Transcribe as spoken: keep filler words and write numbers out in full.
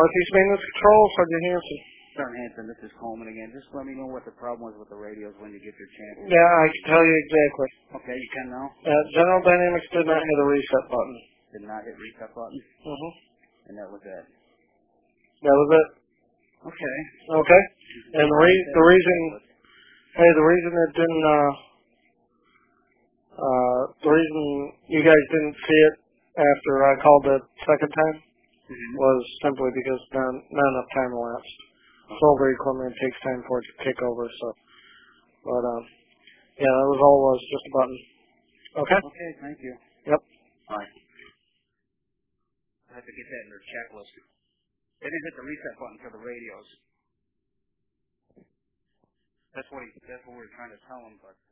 Northeast Maintenance Control, Sergeant Hanson. Sergeant Hanson, this is Coleman again. Just let me know what the problem was with the radios when you get your chance. Yeah, I can tell you exactly. Okay, you can now? Uh, General Dynamics did not hit a reset button. Did not hit reset button? Mm-hmm. And that was it? That was it. Okay. Okay. And the, re- the reason, hey, the reason it didn't, uh, uh, the reason you guys didn't see it after I called the second time mm-hmm. was simply because not, not enough time elapsed. Solver equipment takes time for it to kick over, so. But, um, yeah, that was all it was, just a button. Okay? Okay, thank you. Yep. All right. I have to get that in their checklist. They didn't hit the reset button for the radios. That's what he, that's what we were trying to tell them, but